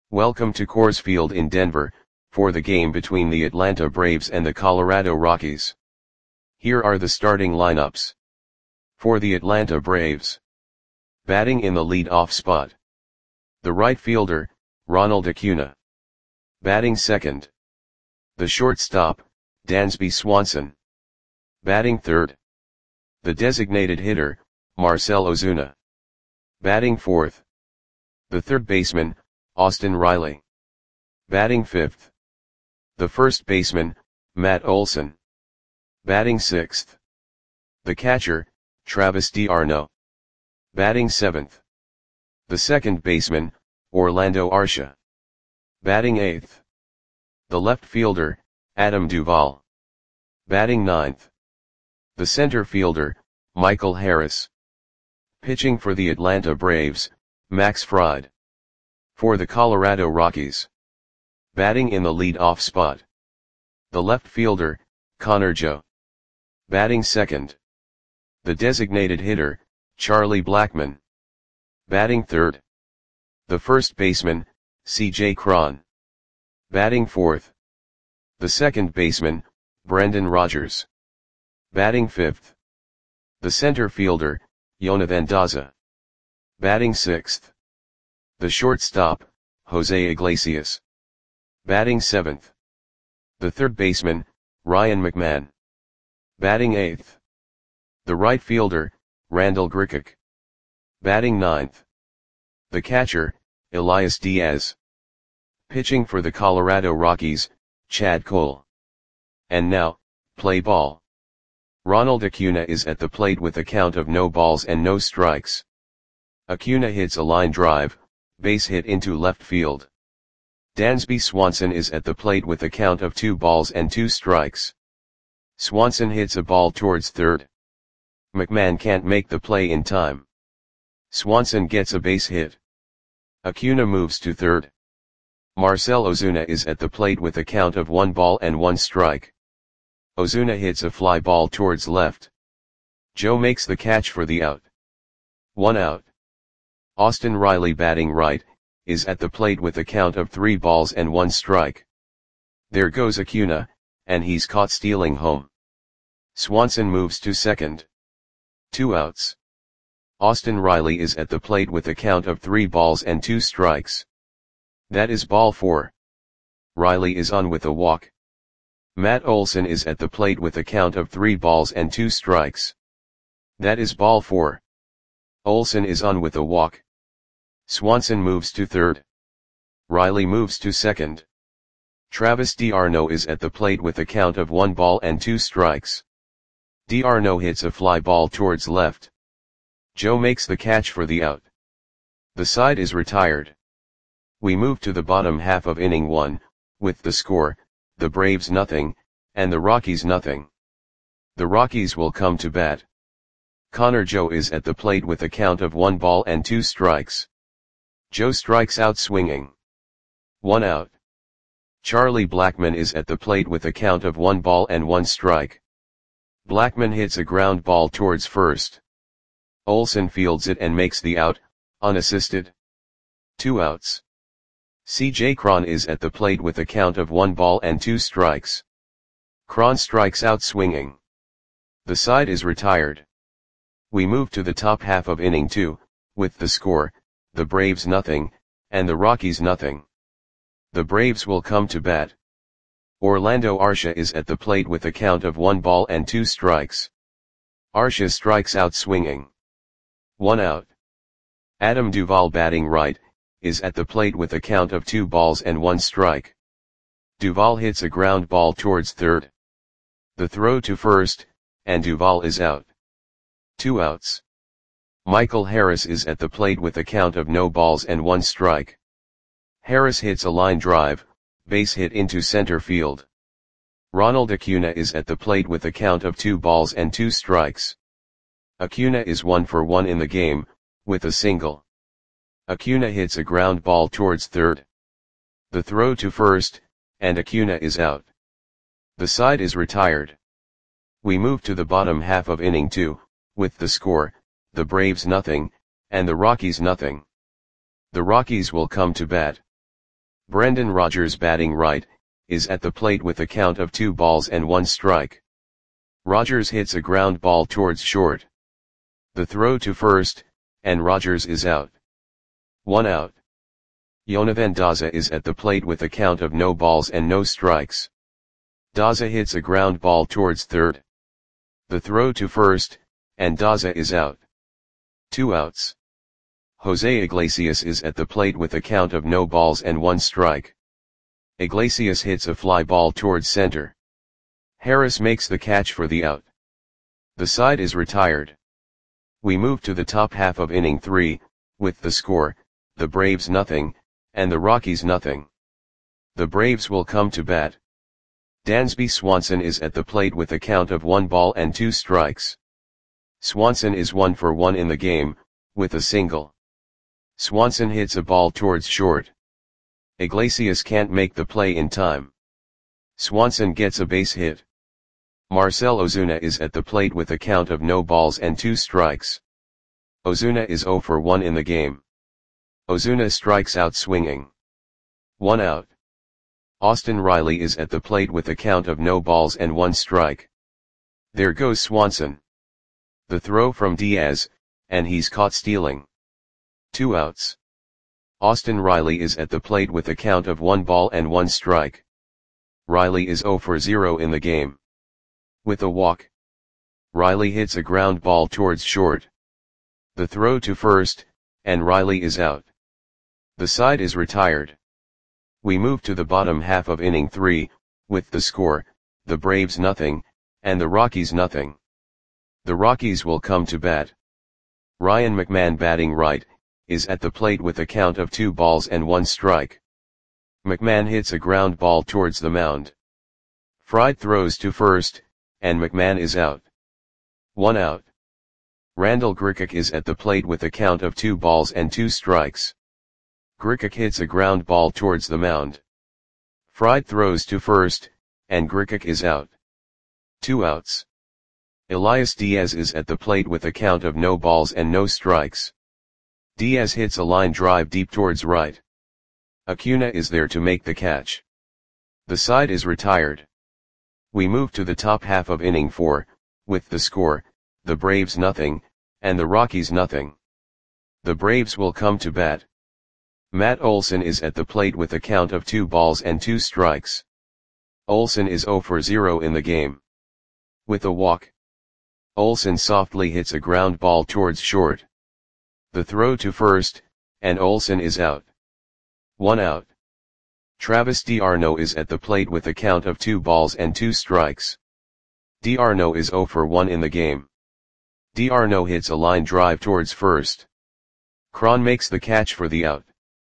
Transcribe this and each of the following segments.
Welcome to Coors Field in Denver, for the game between the Atlanta Braves and the Colorado Rockies. Here are the starting lineups. For the Atlanta Braves. Batting in the lead-off spot. The right fielder, Ronald Acuna. Batting second. The shortstop, Dansby Swanson. Batting third. The designated hitter, Marcell Ozuna. Batting fourth. The third baseman, Austin Riley. Batting fifth. The first baseman, Matt Olson. Batting sixth. The catcher, Travis d'Arnaud. Batting seventh. The second baseman, Orlando Arcia. Batting eighth. The left fielder, Adam Duvall. Batting ninth. The center fielder, Michael Harris. Pitching for the Atlanta Braves, Max Fried. For the Colorado Rockies. Batting in the lead-off spot. The left fielder, Connor Joe. Batting second. The designated hitter, Charlie Blackmon. Batting third. The first baseman, C.J. Cron. Batting fourth. The second baseman, Brendan Rodgers. Batting fifth. The center fielder, Jonathan Daza. Batting sixth. The shortstop, Jose Iglesias. Batting seventh. The third baseman, Ryan McMahon. Batting eighth. The right fielder, Randall Grichuk. Batting ninth. The catcher, Elias Diaz. Pitching for the Colorado Rockies, Chad Cole. And now, play ball. Ronald Acuna is at the plate with a count of no balls and no strikes. Acuna hits a line drive, base hit into left field. Dansby Swanson is at the plate with a count of 2 balls and 2 strikes. Swanson hits a ball towards third. McMahon can't make the play in time. Swanson gets a base hit. Acuna moves to third. Marcell Ozuna is at the plate with a count of 1 ball and 1 strike. Ozuna hits a fly ball towards left. Joe makes the catch for the out. 1 out. Austin Riley, batting right, is at the plate with a count of 3 balls and 1 strike. There goes Acuna, and he's caught stealing home. Swanson moves to second. 2 outs. Austin Riley is at the plate with a count of 3 balls and 2 strikes. That is ball 4. Riley is on with a walk. Matt Olson is at the plate with a count of 3 balls and 2 strikes. That is ball 4. Olson is on with a walk. Swanson moves to third. Riley moves to second. Travis d'Arnaud is at the plate with a count of 1 ball and 2 strikes. d'Arnaud hits a fly ball towards left. Joe makes the catch for the out. The side is retired. We move to the bottom half of inning 1, with the score, the Braves nothing, and the Rockies nothing. The Rockies will come to bat. Connor Joe is at the plate with a count of 1 ball and 2 strikes. Joe strikes out swinging. 1 out. Charlie Blackmon is at the plate with a count of 1 ball and 1 strike. Blackmon hits a ground ball towards first. Olson fields it and makes the out, unassisted. 2 outs. C.J. Cron is at the plate with a count of 1 ball and 2 strikes. Cron strikes out swinging. The side is retired. We move to the top half of inning 2, with the score, the Braves nothing, and the Rockies nothing. The Braves will come to bat. Orlando Arcia is at the plate with a count of 1 ball and 2 strikes. Arcia strikes out swinging. 1 out. Adam Duvall, batting right, is at the plate with a count of 2 balls and 1 strike. Duvall hits a ground ball towards third. The throw to first, and Duvall is out. 2 outs. Michael Harris is at the plate with a count of no balls and 1 strike. Harris hits a line drive, base hit into center field. Ronald Acuna is at the plate with a count of 2 balls and 2 strikes. Acuna is 1 for 1 in the game, with a single. Acuna hits a ground ball towards third. The throw to first, and Acuna is out. The side is retired. We move to the bottom half of inning 2, with the score, the Braves nothing, and the Rockies nothing. The Rockies will come to bat. Brendan Rodgers batting right, is at the plate with a count of 2 balls and 1 strike. Rodgers hits a ground ball towards short. The throw to first, and Rodgers is out. 1 out. Yonavan Daza is at the plate with a count of no balls and no strikes. Daza hits a ground ball towards third. The throw to first, and Daza is out. 2 outs. Jose Iglesias is at the plate with a count of no balls and 1 strike. Iglesias hits a fly ball towards center. Harris makes the catch for the out. The side is retired. We move to the top half of inning 3, with the score, the Braves nothing, and the Rockies nothing. The Braves will come to bat. Dansby Swanson is at the plate with a count of 1 ball and 2 strikes. Swanson is 1 for 1 in the game, with a single. Swanson hits a ball towards short. Iglesias can't make the play in time. Swanson gets a base hit. Marcell Ozuna is at the plate with a count of no balls and 2 strikes. Ozuna is 0 for 1 in the game. Ozuna strikes out swinging. 1 out. Austin Riley is at the plate with a count of no balls and 1 strike. There goes Swanson. The throw from Diaz, and he's caught stealing. 2 outs. Austin Riley is at the plate with a count of 1 ball and 1 strike. Riley is 0 for 0 in the game. With a walk. Riley hits a ground ball towards short. The throw to first, and Riley is out. The side is retired. We move to the bottom half of inning 3, with the score, the Braves nothing, and the Rockies nothing. The Rockies will come to bat. Ryan McMahon batting right, is at the plate with a count of 2 balls and 1 strike. McMahon hits a ground ball towards the mound. Fried throws to first, and McMahon is out. 1 out. Randall Grichuk is at the plate with a count of 2 balls and 2 strikes. Grichuk hits a ground ball towards the mound. Fried throws to first, and Grichuk is out. 2 outs. Elias Diaz is at the plate with a count of no balls and no strikes. Diaz hits a line drive deep towards right. Acuna is there to make the catch. The side is retired. We move to the top half of inning 4, with the score, the Braves nothing, and the Rockies nothing. The Braves will come to bat. Matt Olson is at the plate with a count of 2 balls and 2 strikes. Olson is 0 for 0 in the game. With a walk. Olson softly hits a ground ball towards short. The throw to first, and Olson is out. 1 out. Travis d'Arnaud is at the plate with a count of 2 balls and 2 strikes. d'Arnaud is 0 for 1 in the game. d'Arnaud hits a line drive towards first. Cron makes the catch for the out.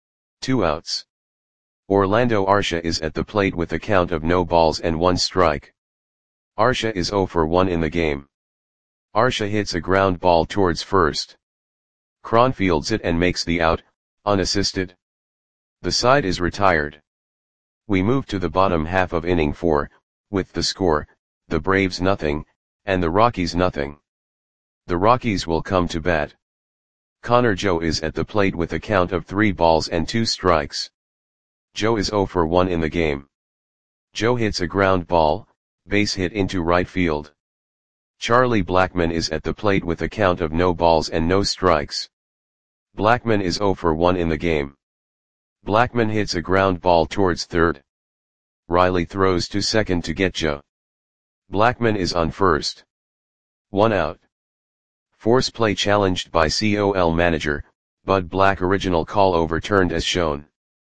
2 outs. Orlando Arcia is at the plate with a count of no balls and 1 strike. Arcia is 0 for 1 in the game. Arcia hits a ground ball towards first. Cron fields it and makes the out, unassisted. The side is retired. We move to the bottom half of inning 4, with the score, the Braves nothing, and the Rockies nothing. The Rockies will come to bat. Connor Joe is at the plate with a count of 3 balls and 2 strikes. Joe is 0 for 1 in the game. Joe hits a ground ball, base hit into right field. Charlie Blackmon is at the plate with a count of no balls and no strikes. Blackmon is 0 for 1 in the game. Blackmon hits a ground ball towards third. Riley throws to second to get Joe. Blackmon is on first. 1 out. Force play challenged by COL manager, Bud Black. Original call overturned as shown.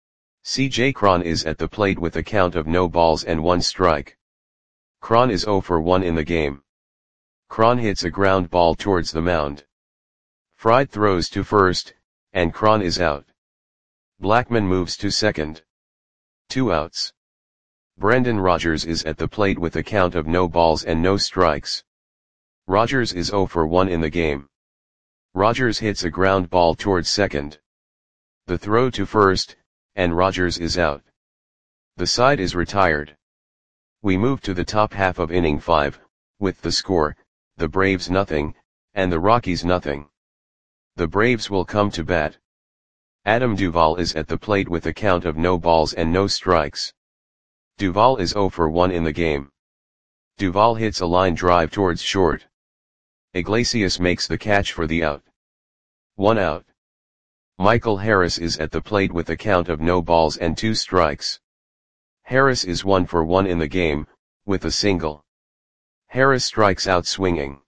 CJ Cron is at the plate with a count of no balls and 1 strike. Cron is 0 for 1 in the game. Cron hits a ground ball towards the mound. Fried throws to first, and Cron is out. Blackmon moves to second. 2 outs. Brendan Rodgers is at the plate with a count of no balls and no strikes. Rodgers is 0 for 1 in the game. Rodgers hits a ground ball towards second. The throw to first, and Rodgers is out. The side is retired. We move to the top half of inning 5, with the score, the Braves nothing, and the Rockies nothing. The Braves will come to bat. Adam Duvall is at the plate with a count of no balls and no strikes. Duvall is 0 for 1 in the game. Duvall hits a line drive towards short. Iglesias makes the catch for the out. 1 out. Michael Harris is at the plate with a count of no balls and 2 strikes. Harris is 1 for 1 in the game, with a single. Harris strikes out swinging.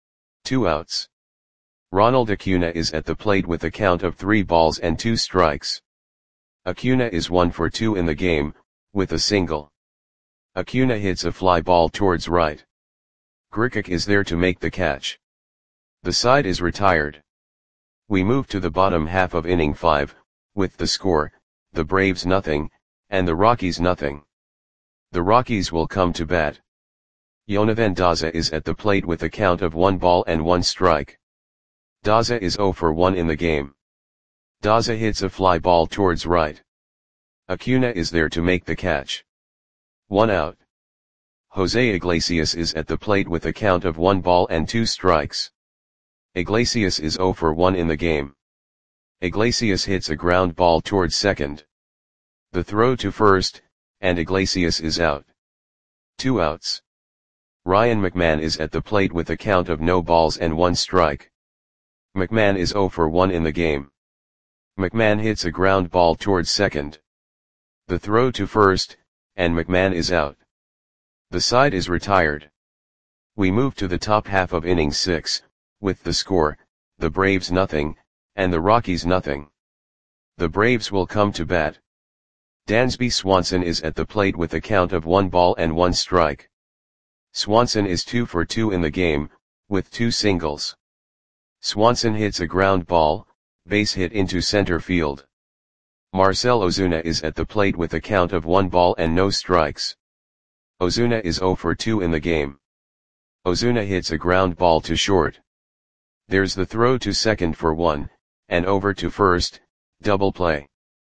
2 outs. Ronald Acuna is at the plate with a count of 3 balls and 2 strikes. Acuna is 1 for 2 in the game, with a single. Acuna hits a fly ball towards right. Grichuk is there to make the catch. The side is retired. We move to the bottom half of inning 5, with the score, the Braves nothing, and the Rockies nothing. The Rockies will come to bat. Yonavan Daza is at the plate with a count of 1 ball and 1 strike. Daza is 0 for 1 in the game. Daza hits a fly ball towards right. Acuna is there to make the catch. 1 out. Jose Iglesias is at the plate with a count of 1 ball and 2 strikes. Iglesias is 0 for 1 in the game. Iglesias hits a ground ball towards second. The throw to first, and Iglesias is out. 2 outs. Ryan McMahon is at the plate with a count of no balls and 1 strike. McMahon is 0 for 1 in the game. McMahon hits a ground ball towards second. The throw to first, and McMahon is out. The side is retired. We move to the top half of inning 6, with the score, the Braves nothing, and the Rockies nothing. The Braves will come to bat. Dansby Swanson is at the plate with a count of 1 ball and 1 strike. Swanson is 2 for 2 in the game, with 2 singles. Swanson hits a ground ball, base hit into center field. Marcell Ozuna is at the plate with a count of 1 ball and no strikes. Ozuna is 0 for 2 in the game. Ozuna hits a ground ball to short. There's the throw to second for 1, and over to first, double play.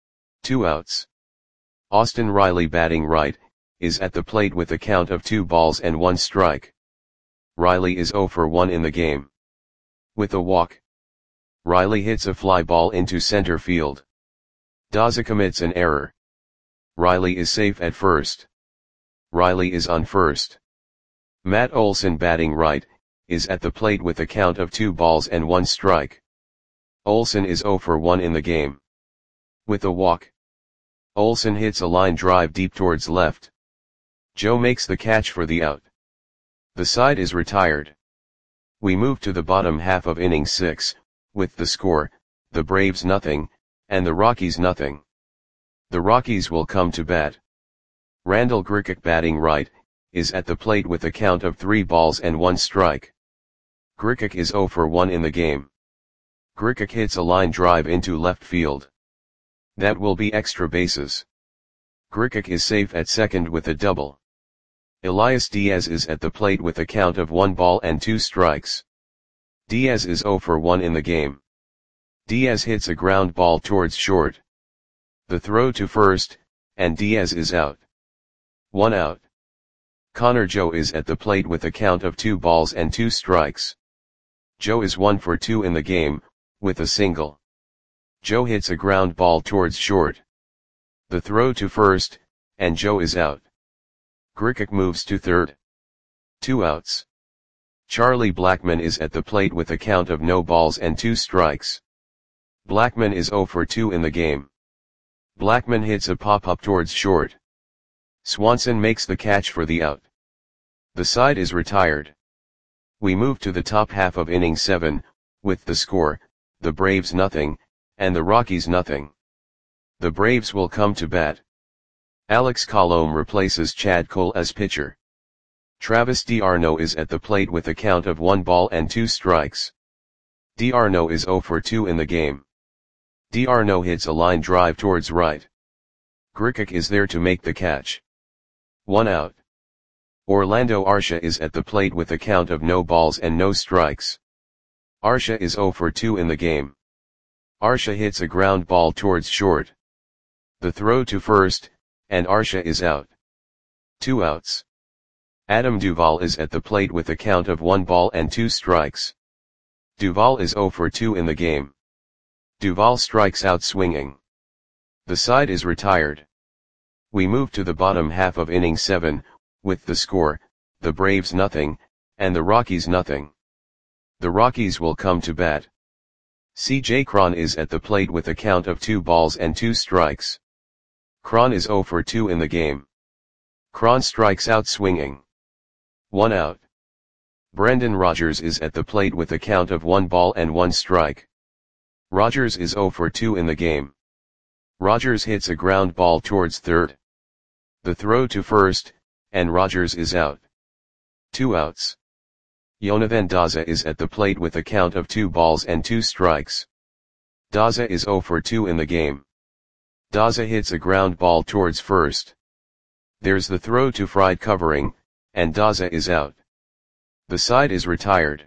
2 outs. Austin Riley batting right, is at the plate with a count of 2 balls and 1 strike. Riley is 0 for 1 in the game. With a walk. Riley hits a fly ball into center field. Daza commits an error. Riley is safe at first. Riley is on first. Matt Olson batting right, is at the plate with a count of 2 balls and 1 strike. Olson is 0 for 1 in the game. With a walk. Olson hits a line drive deep towards left. Joe makes the catch for the out. The side is retired. We move to the bottom half of inning 6, with the score, the Braves nothing, and the Rockies nothing. The Rockies will come to bat. Randall Grichuk batting right, is at the plate with a count of 3 balls and 1 strike. Grichuk is 0 for 1 in the game. Grichuk hits a line drive into left field. That will be extra bases. Grichuk is safe at second with a double. Elias Diaz is at the plate with a count of 1 ball and 2 strikes. Diaz is 0 for 1 in the game. Diaz hits a ground ball towards short. The throw to first, and Diaz is out. 1 out. Connor Joe is at the plate with a count of 2 balls and 2 strikes. Joe is 1 for 2 in the game, with a single. Joe hits a ground ball towards short. The throw to first, and Joe is out. Grichuk moves to third. 2 outs. Charlie Blackmon is at the plate with a count of no balls and 2 strikes. Blackmon is 0 for 2 in the game. Blackmon hits a pop-up towards short. Swanson makes the catch for the out. The side is retired. We move to the top half of inning 7, with the score, the Braves nothing, and the Rockies nothing. The Braves will come to bat. Alex Colomé replaces Chad Cole as pitcher. Travis d'Arnaud is at the plate with a count of 1 ball and 2 strikes. d'Arnaud is 0 for 2 in the game. d'Arnaud hits a line drive towards right. Grichuk is there to make the catch. 1 out. Orlando Arcia is at the plate with a count of no balls and no strikes. Arcia is 0 for 2 in the game. Arcia hits a ground ball towards short. The throw to first, and Arcia is out. 2 outs. Adam Duvall is at the plate with a count of 1 ball and 2 strikes. Duvall is 0 for 2 in the game. Duvall strikes out swinging. The side is retired. We move to the bottom half of inning 7, with the score, the Braves nothing, and the Rockies nothing. The Rockies will come to bat. C.J. Cron is at the plate with a count of 2 balls and 2 strikes. Cron is 0 for 2 in the game. Cron strikes out swinging. 1 out. Brendan Rodgers is at the plate with a count of 1 ball and 1 strike. Rodgers is 0 for 2 in the game. Rodgers hits a ground ball towards third. The throw to first, and Rodgers is out. 2 outs. Yonavan Daza is at the plate with a count of 2 balls and 2 strikes. Daza is 0 for 2 in the game. Daza hits a ground ball towards first. There's the throw to Fried covering, and Daza is out. The side is retired.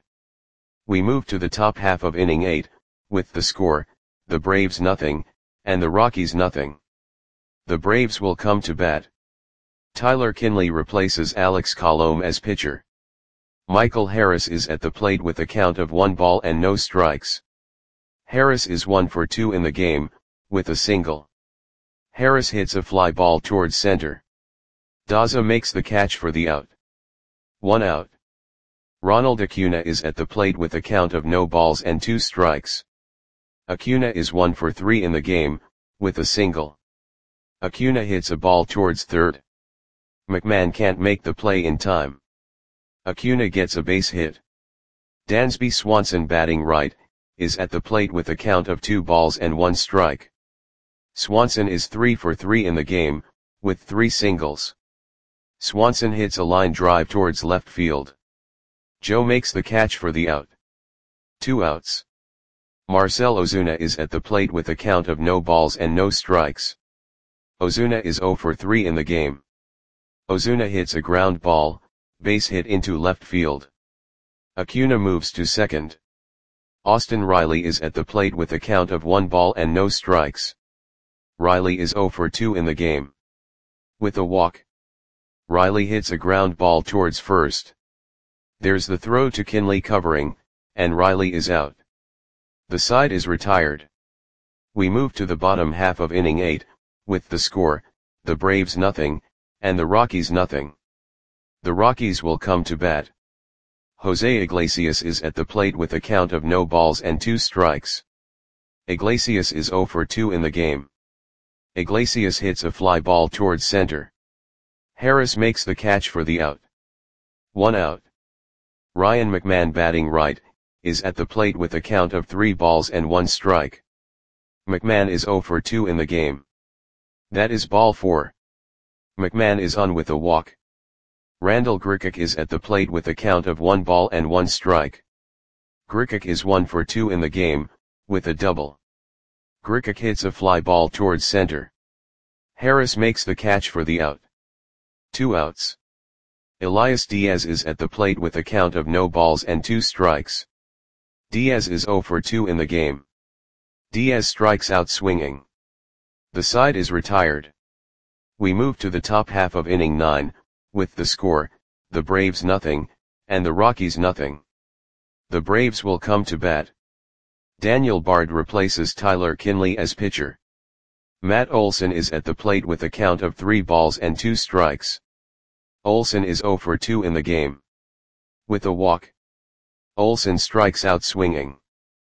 We move to the top half of inning 8, with the score, the Braves nothing, and the Rockies nothing. The Braves will come to bat. Tyler Kinley replaces Alex Colomé as pitcher. Michael Harris is at the plate with a count of 1 ball and no strikes. Harris is 1 for 2 in the game, with a single. Harris hits a fly ball towards center. Daza makes the catch for the out. 1 out. Ronald Acuna is at the plate with a count of no balls and 2 strikes. Acuna is 1 for 3 in the game, with a single. Acuna hits a ball towards third. McMahon can't make the play in time. Acuna gets a base hit. Dansby Swanson, batting right, is at the plate with a count of 2 balls and 1 strike. Swanson is 3 for 3 in the game, with 3 singles. Swanson hits a line drive towards left field. Joe makes the catch for the out. 2 outs. Marcell Ozuna is at the plate with a count of no balls and no strikes. Ozuna is 0 for 3 in the game. Ozuna hits a ground ball, base hit into left field. Acuna moves to second. Austin Riley is at the plate with a count of 1 ball and no strikes. Riley is 0 for 2 in the game. With a walk. Riley hits a ground ball towards first. There's the throw to Kinley covering, and Riley is out. The side is retired. We move to the bottom half of inning 8, with the score, the Braves nothing, and the Rockies nothing. The Rockies will come to bat. Jose Iglesias is at the plate with a count of no balls and 2 strikes. Iglesias is 0 for 2 in the game. Iglesias hits a fly ball towards center. Harris makes the catch for the out. 1 out. Ryan McMahon, batting right, is at the plate with a count of 3 balls and 1 strike. McMahon is 0 for 2 in the game. That is ball 4. McMahon is on with a walk. Randall Grichuk is at the plate with a count of 1 ball and 1 strike. Grichuk is 1 for 2 in the game, with a double. Grichuk hits a fly ball towards center. Harris makes the catch for the out. 2 outs. Elias Diaz is at the plate with a count of no balls and 2 strikes. Diaz is 0 for 2 in the game. Diaz strikes out swinging. The side is retired. We move to the top half of inning 9, with the score, the Braves nothing, and the Rockies nothing. The Braves will come to bat. Daniel Bard replaces Tyler Kinley as pitcher. Matt Olson is at the plate with a count of 3 balls and 2 strikes. Olson is 0 for 2 in the game. With a walk. Olson strikes out swinging.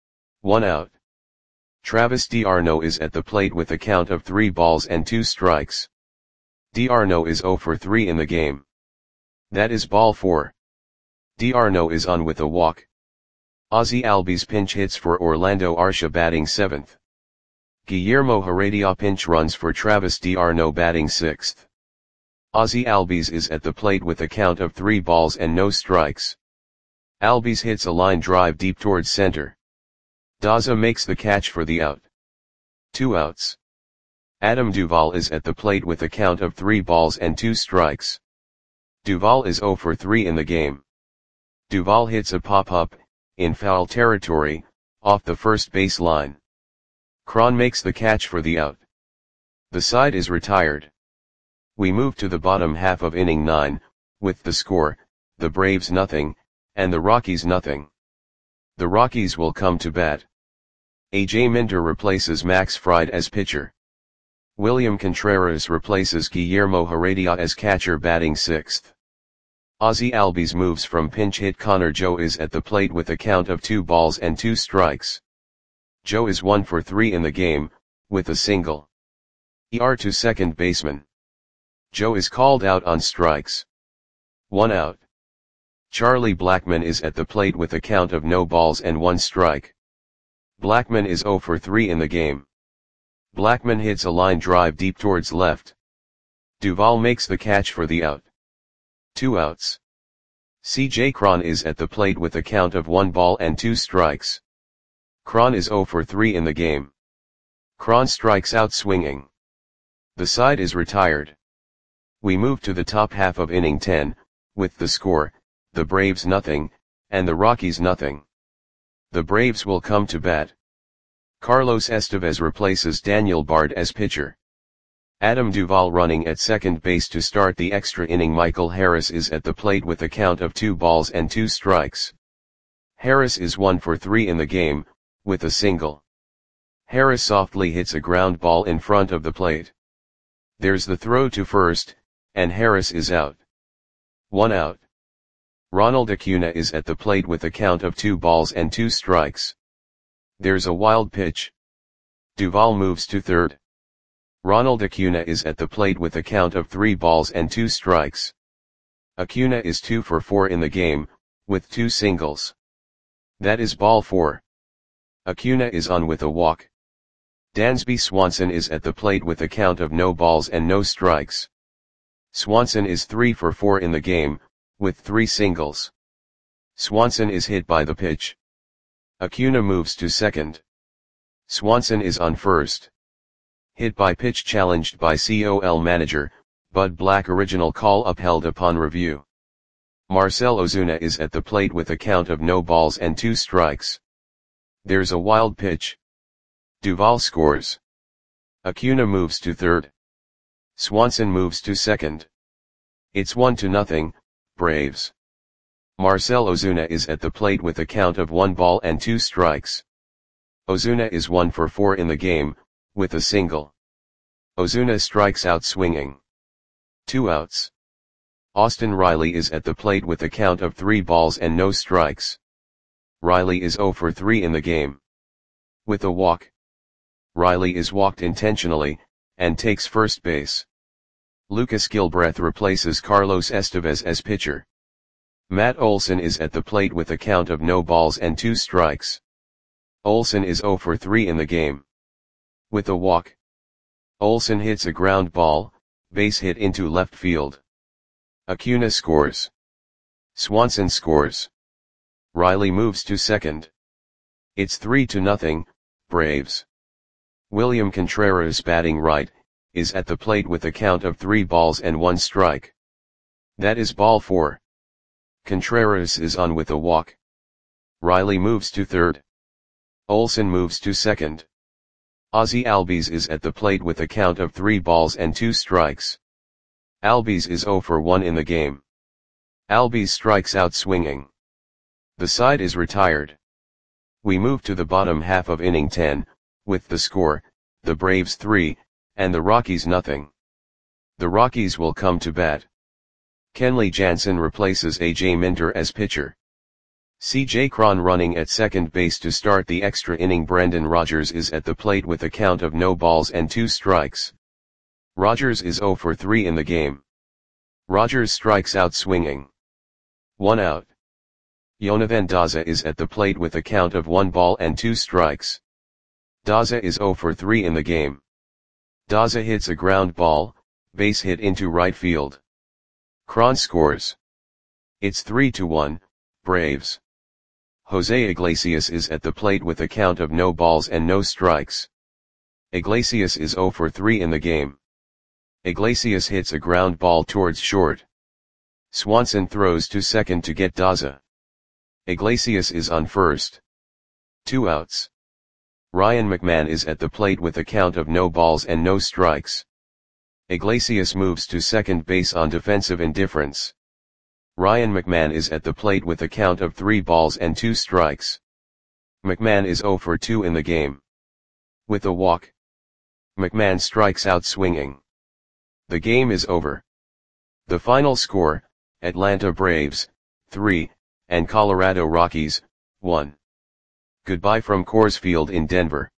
1 out. Travis d'Arnaud is at the plate with a count of 3 balls and 2 strikes. d'Arnaud is 0 for 3 in the game. That is ball 4. d'Arnaud is on with a walk. Ozzie Albies pinch hits for Orlando Arcia, batting 7th. Guillermo Heredia pinch runs for Travis d'Arnaud, batting 6th. Ozzie Albies is at the plate with a count of 3 balls and no strikes. Albies hits a line drive deep towards center. Daza makes the catch for the out. 2 outs. Adam Duvall is at the plate with a count of 3 balls and 2 strikes. Duvall is 0 for 3 in the game. Duvall hits a pop-up, in foul territory, off the first base line. Cron makes the catch for the out. The side is retired. We move to the bottom half of inning 9, with the score, the Braves nothing, and the Rockies nothing. The Rockies will come to bat. A.J. Minter replaces Max Fried as pitcher. William Contreras replaces Guillermo Heredia as catcher batting 6th. Ozzie Albies moves from pinch hit. Connor Joe is at the plate with a count of 2 balls and 2 strikes. Joe is 1 for 3 in the game, with a single. ER to second baseman. Joe is called out on strikes. 1 out. Charlie Blackmon is at the plate with a count of no balls and 1 strike. Blackmon is 0 for 3 in the game. Blackmon hits a line drive deep towards left. Duvall makes the catch for the out. 2 outs. C.J. Cron is at the plate with a count of 1 ball and 2 strikes. Cron is 0 for 3 in the game. Cron strikes out swinging. The side is retired. We move to the top half of inning 10, with the score, the Braves nothing, and the Rockies nothing. The Braves will come to bat. Carlos Estevez replaces Daniel Bard as pitcher. Adam Duvall running at second base to start the extra inning. Michael Harris is at the plate with a count of 2 balls and 2 strikes. Harris is 1 for 3 in the game, with a single. Harris softly hits a ground ball in front of the plate. There's the throw to first, and Harris is out. 1 out. Ronald Acuna is at the plate with a count of 2 balls and 2 strikes. There's a wild pitch. Duvall moves to third. Ronald Acuna is at the plate with a count of 3 balls and 2 strikes. Acuna is 2 for 4 in the game, with 2 singles. That is ball 4. Acuna is on with a walk. Dansby Swanson is at the plate with a count of no balls and no strikes. Swanson is 3 for 4 in the game, with 3 singles. Swanson is hit by the pitch. Acuna moves to second. Swanson is on first. Hit by pitch challenged by COL manager, Bud Black. Original call upheld upon review. Marcell Ozuna is at the plate with a count of no balls and 2 strikes. There's a wild pitch. Duvall scores. Acuna moves to third. Swanson moves to second. It's 1-0, Braves. Marcell Ozuna is at the plate with a count of 1 ball and 2 strikes. Ozuna is 1 for 4 in the game, with a single. Ozuna strikes out swinging. 2 outs. Austin Riley is at the plate with a count of 3 balls and no strikes. Riley is 0 for 3 in the game. With a walk. Riley is walked intentionally, and takes first base. Lucas Gilbreth replaces Carlos Estevez as pitcher. Matt Olson is at the plate with a count of no balls and 2 strikes. Olson is 0 for 3 in the game. With a walk. Olson hits a ground ball, base hit into left field. Acuna scores. Swanson scores. Riley moves to second. It's 3-0, Braves. William Contreras batting right, is at the plate with a count of 3 balls and 1 strike. That is ball 4. Contreras is on with a walk. Riley moves to third. Olson moves to second. Ozzie Albies is at the plate with a count of 3 balls and 2 strikes. Albies is 0 for 1 in the game. Albies strikes out swinging. The side is retired. We move to the bottom half of inning 10, with the score, the Braves 3, and the Rockies nothing. The Rockies will come to bat. Kenley Jansen replaces A.J. Minter as pitcher. C.J. Cron running at second base to start the extra inning. Brendan Rodgers is at the plate with a count of no balls and 2 strikes. Rodgers is 0 for 3 in the game. Rodgers strikes out swinging. 1 out. Yonavan Daza is at the plate with a count of 1 ball and 2 strikes. Daza is 0 for 3 in the game. Daza hits a ground ball, base hit into right field. Cron scores. It's 3-1, Braves. Jose Iglesias is at the plate with a count of no balls and no strikes. Iglesias is 0 for 3 in the game. Iglesias hits a ground ball towards short. Swanson throws to second to get Daza. Iglesias is on first. 2 outs. Ryan McMahon is at the plate with a count of no balls and no strikes. Iglesias moves to second base on defensive indifference. Ryan McMahon is at the plate with a count of 3 balls and 2 strikes. McMahon is 0 for 2 in the game. With a walk, McMahon strikes out swinging. The game is over. The final score, Atlanta Braves, 3, and Colorado Rockies, 1. Goodbye from Coors Field in Denver.